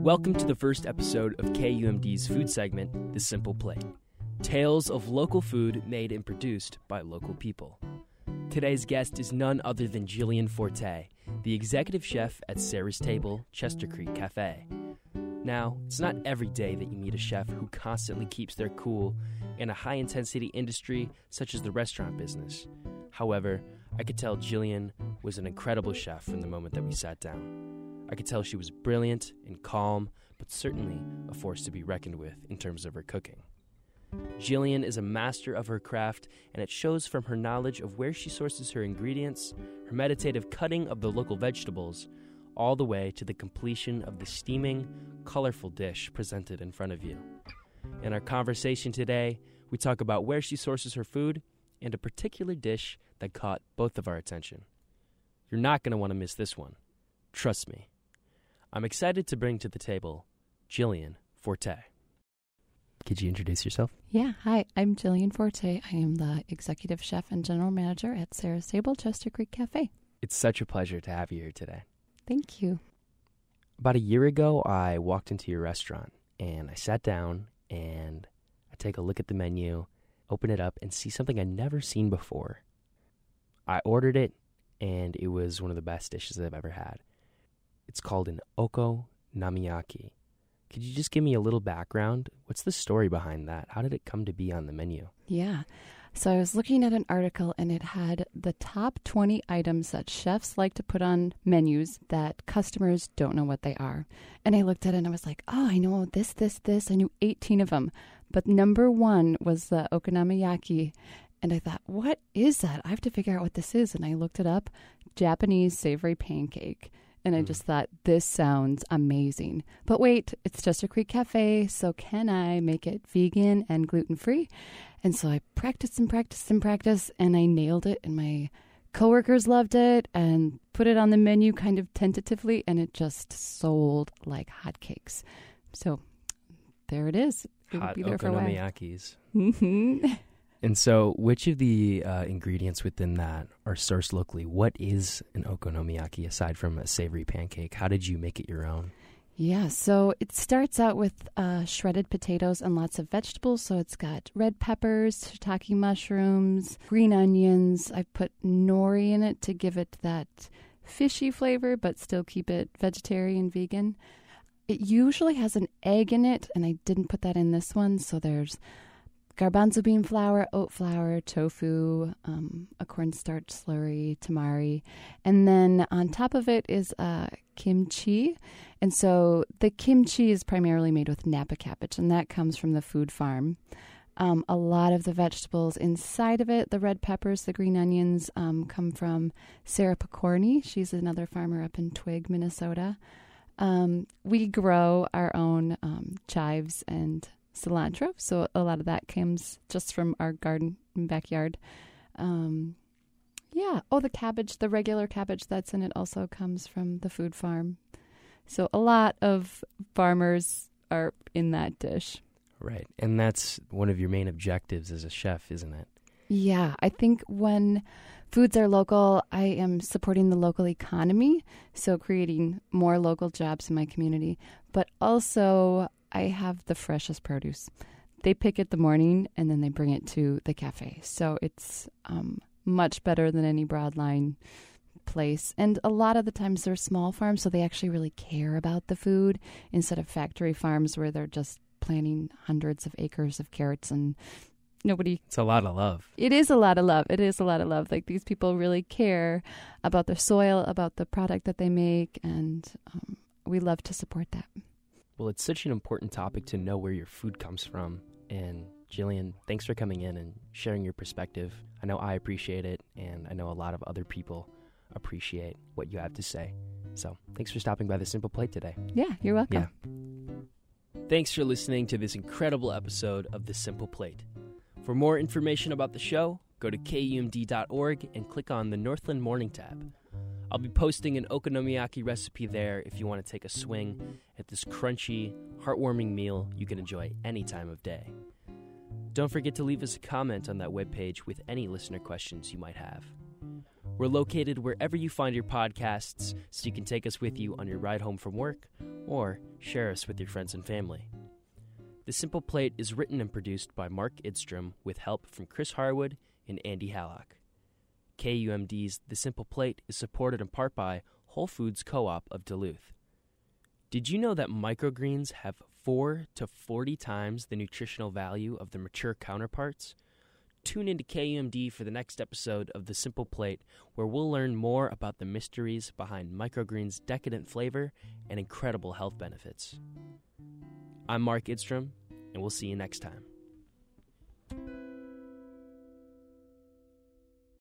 Welcome to the first episode of KUMD's food segment, The Simple Plate. Tales of local food made and produced by local people. Today's guest is none other than Jillian Forte, the executive chef at Sarah's Table, Chester Creek Cafe. Now, it's not every day that you meet a chef who constantly keeps their cool in a high-intensity industry such as the restaurant business. However, I could tell Jillian was an incredible chef from the moment that we sat down. I could tell she was brilliant and calm, but certainly a force to be reckoned with in terms of her cooking. Jillian is a master of her craft, and it shows from her knowledge of where she sources her ingredients, her meditative cutting of the local vegetables, all the way to the completion of the steaming, colorful dish presented in front of you. In our conversation today, we talk about where she sources her food and a particular dish that caught both of our attention. You're not going to want to miss this one. Trust me. I'm excited to bring to the table Jillian Forte. Could you introduce yourself? Yeah, hi, I'm Jillian Forte. I am the executive chef and general manager at Sarah's Table, Chester Creek Cafe. It's such a pleasure to have you here today. Thank you. About a year ago, I walked into your restaurant, and I sat down, and I take a look at the menu, open it up, and see something I'd never seen before. I ordered it, and it was one of the best dishes I've ever had. It's called an okonomiyaki. Could you just give me a little background? What's the story behind that? How did it come to be on the menu? Yeah. So I was looking at an article, and it had the top 20 items that chefs like to put on menus that customers don't know what they are. And I looked at it, and I was like, oh, I know this. I knew 18 of them. But number one was the okonomiyaki. And I thought, what is that? I have to figure out what this is. And I looked it up, Japanese savory pancake. And I just thought, this sounds amazing. But wait, it's Chester Creek Cafe, so can I make it vegan and gluten-free? And so I practiced, and I nailed it. And my coworkers loved it and put it on the menu kind of tentatively, and it just sold like hotcakes. So there it is. It Hot would be there for a while. okonomiyakis. Mm-hmm. And so which of the ingredients within that are sourced locally? What is an okonomiyaki aside from a savory pancake? How did you make it your own? Yeah, so it starts out with shredded potatoes and lots of vegetables. So it's got red peppers, shiitake mushrooms, green onions. I put nori in it to give it that fishy flavor, but still keep it vegetarian, vegan. It usually has an egg in it, and I didn't put that in this one. So there's garbanzo bean flour, oat flour, tofu, a cornstarch slurry, tamari. And then on top of it is kimchi. And so the kimchi is primarily made with Napa cabbage, and that comes from the food farm. A lot of the vegetables inside of it, the red peppers, the green onions, come from Sarah Picorni. She's another farmer up in Twig, Minnesota. We grow our own chives and cilantro, so a lot of that comes just from our garden and backyard. The cabbage, the regular cabbage that's in it also comes from the food farm. So a lot of farmers are in that dish. Right. And that's one of your main objectives as a chef, isn't it? Yeah, I think when foods are local, I am supporting the local economy, so creating more local jobs in my community. But also, I have the freshest produce. They pick it the morning, and then they bring it to the cafe. So it's much better than any broadline place. And a lot of the times they're small farms, so they actually really care about the food instead of factory farms where they're just planting hundreds of acres of carrots and nobody. It's a lot of love. It is a lot of love. It is a lot of love. Like, these people really care about their soil, about the product that they make, and we love to support that. Well, it's such an important topic to know where your food comes from. And Jillian, thanks for coming in and sharing your perspective. I know I appreciate it, and I know a lot of other people appreciate what you have to say. So thanks for stopping by The Simple Plate today. Yeah, you're welcome. Yeah. Thanks for listening to this incredible episode of The Simple Plate. For more information about the show, go to kumd.org and click on the Northland Morning tab. I'll be posting an okonomiyaki recipe there if you want to take a swing at this crunchy, heartwarming meal you can enjoy any time of day. Don't forget to leave us a comment on that webpage with any listener questions you might have. We're located wherever you find your podcasts, so you can take us with you on your ride home from work or share us with your friends and family. The Simple Plate is written and produced by Mark Idstrom with help from Chris Harwood and Andy Hallock. KUMD's The Simple Plate is supported in part by Whole Foods Co-op of Duluth. Did you know that microgreens have 4 to 40 times the nutritional value of their mature counterparts? Tune into KUMD for the next episode of The Simple Plate, where we'll learn more about the mysteries behind microgreens' decadent flavor and incredible health benefits. I'm Mark Idstrom, and we'll see you next time.